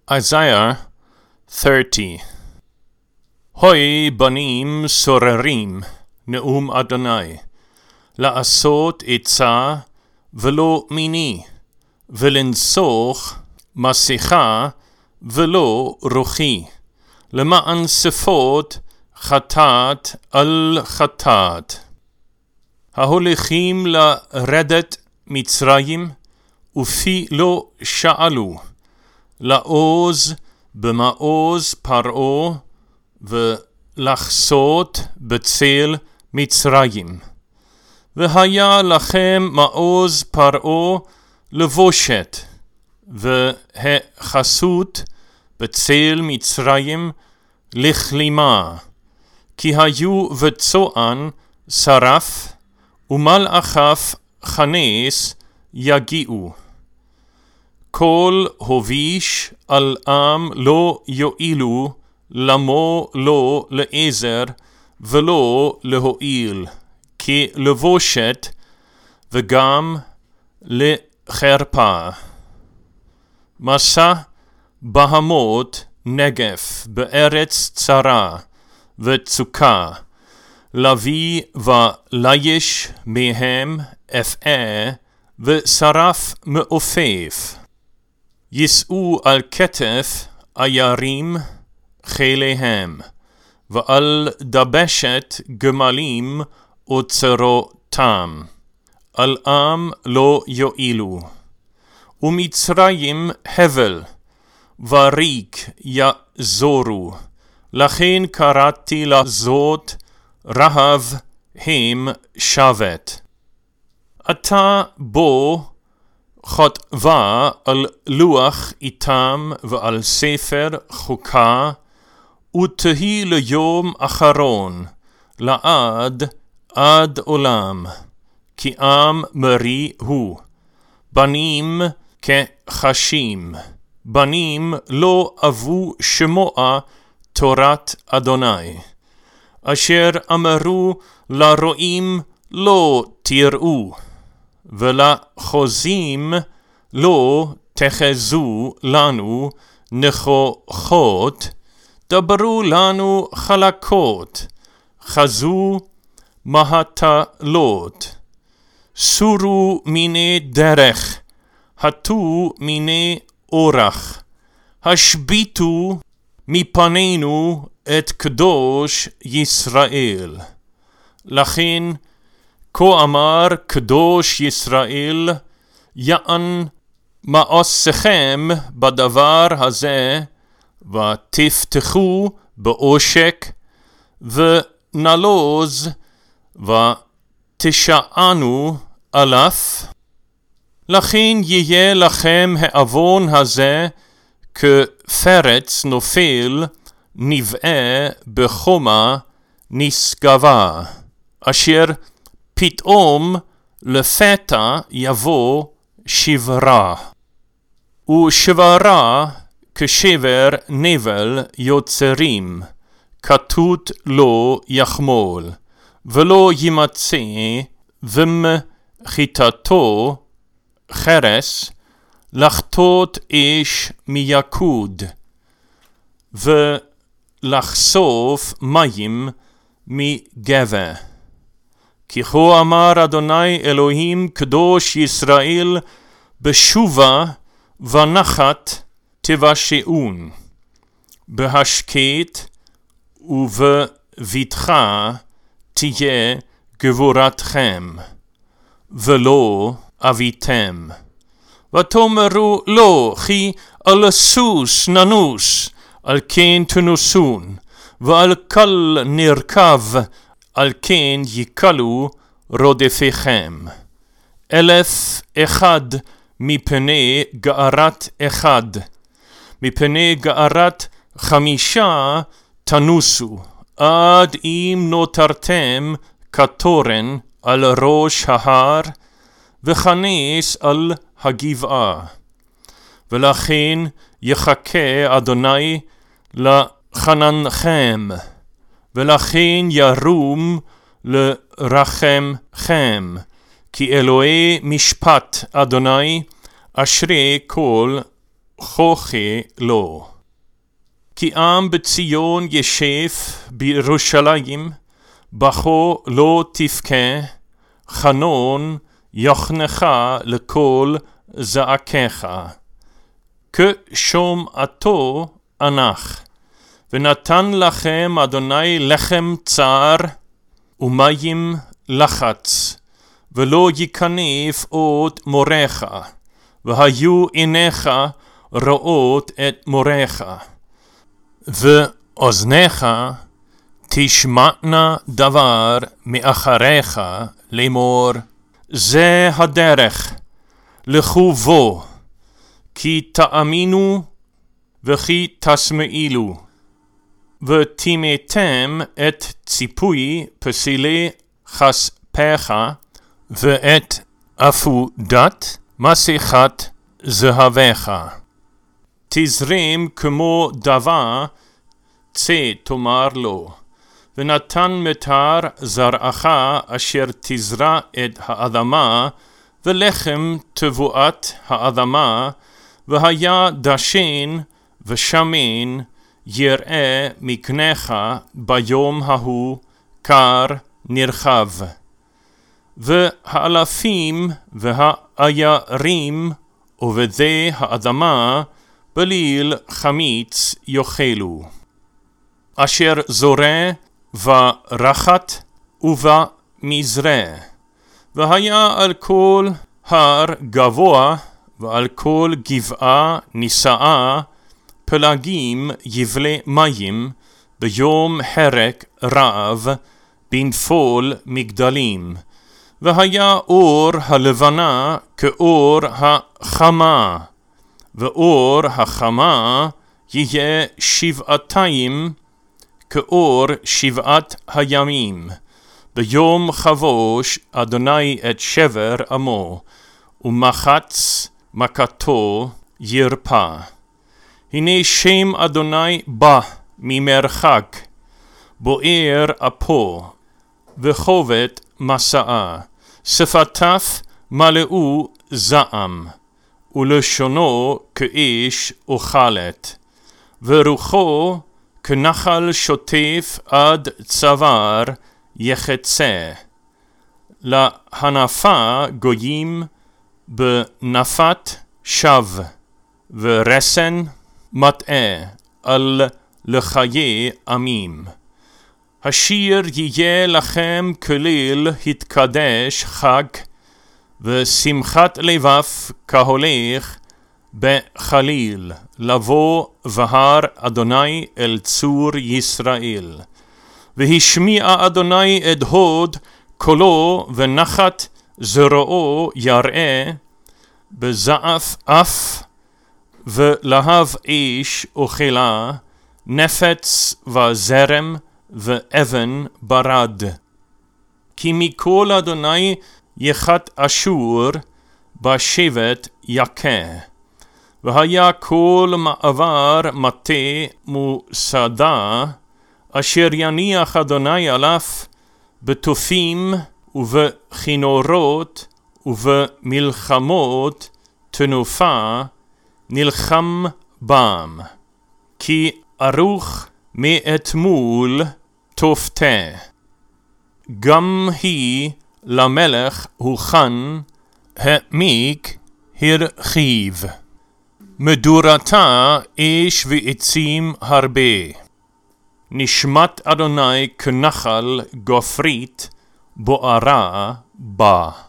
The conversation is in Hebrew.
Isaiah 30. Hoi banim sorerim, נאום אדוני, לעשות עצה ולא מיני, ולנסוך מסכה ולא רוחי, למען שפות חטאת על חטאת. ההולכים לרדת מצרים, ופי לא שאלו, לעוז במעוז פרעה, ולחסות בצל מצרים. והיה לכם מעוז פרעה לבושת, והחסות בצל מצרים לכלימה, כי היו בצוען שרף, ומלאכיו כנס יגיעו. כל הוביש על עם לא יועילו, למו לא לעזר ולא להועיל, כי לבושת וגם לחרפה. מסע בהמות נגף בארץ צרה וצוקה, להביא וליש מהם אפעה ושרף מעופף. יישאו על כתף עיירים חיליהם, ועל דבשת גמלים אוצרותם, על עם לא יועילו. ומצרים הבל וריק יזורו, לכן קראתי לזאת רהב הם שבת. אתה בו כתבה על לוח איתם ועל ספר חוקה, ותהי ליום אחרון, לעד עד עולם, כי עם מרי הוא. בנים כחשים, בנים לא אבו שמוע תורת אדוני, אשר אמרו לרועים לא תראו, ולחוזים לא תחזו לנו נכוחות, דברו לנו חלקות, חזו מהתלות. סורו מיני דרך, הטו מיני אורח, השביתו מפנינו את קדוש ישראל. לכן כה אמר קדוש ישראל, יען מעשיכם בדבר הזה, ותפתחו בעושק, ונלוז ותשענו עליו. לכן יהיה לכם העוון הזה כפרץ נופל נבעה בחומה נשגבה, אשר פתאום לפתע יבוא שברה. ושברה כשבר נבל יוצרים, כתות לא יחמול, ולא ימצא ומחיתתו חרס, לחטות אש מיקוד, ולחשוף מים מגבה. כי כה אמר אדוני אלוהים קדוש ישראל, בשובה ונחת תבשעון, בהשקט ובבטחה תהיה גבורתכם, ולא אביתם. ותאמרו לא, כי על סוס ננוס, על כן תנוסון, ועל קל נרכב, על כן יקלו רודפיכם. 1,001 מפני גערת אחד, מפני גערת 5 תנוסו, עד אם נותרתם כתורן על ראש ההר, וכנס על הגבעה. ולכן יחכה אדוני לחננכם, ולכן ירום לרחמכם, כי אלוהי משפט אדוני, אשרי כל חוכה לו. כי עם בציון ישב בירושלים, בכו לא תבכה, חנון יחנך לכל זעקך. כשומעתו אנח, ונתן לכם אדוני לחם צר ומים לחץ, ולא יקנף עוד מורך, והיו עיניך רואות את מורך. ואוזניך תשמענה דבר מאחריך לאמור, זה הדרך, לכו בו, כי תאמינו וכי תשמעילו, ותימתם את ציפוי פסילי כספך, ואת אפודת מסכת זהבך. תזרים כמו דבה, צא תאמר לו, ונתן מטר זרעך אשר תזרע את האדמה, ולחם תבואת האדמה, והיה דשן ושמן יראה מקנך ביום ההוא קר נרחב. והאלפים והעיירים עובדי האדמה בליל חמיץ יאכלו. אשר זורע ורחת ובמזרע. והיה על כל הר גבוה ועל כל גבעה נישאה פלגים יבלי מים ביום חרק רעב בנפול מגדלים. והיה אור הלבנה כאור החמה, ואור החמה יהיה שבעתיים כאור שבעת הימים. ביום חבוש אדוני את שבר עמו, ומחץ מכתו ירפא. הנה שם אדוני בא ממרחק, בוער אפו, וכובד מסעה. שפתיו מלאו זעם, ולשונו כאש אוכלת, ורוחו כנחל שוטף עד צוואר יחצה. להנפה גויים בנפת שב, ורסן מטעה על לחיי עמים. השיר יהיה לכם כליל התקדש חג, ושמחת לבב כהולך בחליל, לבוא בהר אדוני אל צור ישראל. והשמיע אדוני את הוד קולו, ונחת זרועו יראה, בזעף אף ולהב אש אוכלה, נפץ וזרם ואבן ברד. כי מכל אדוני יחת אשור בשבט יכה. והיה כל מעבר מטה מוסדה, אשר יניח אדוני עליו בתופים ובכינורות ובמלחמות תנופה נלחם בם. כי ערוך מאתמול תופתה. גם היא למלך הוכן, העמיק הרחיב. מדורתה אש ועצים הרבה. נשמת אדוני כנחל גופרית בוערה בה.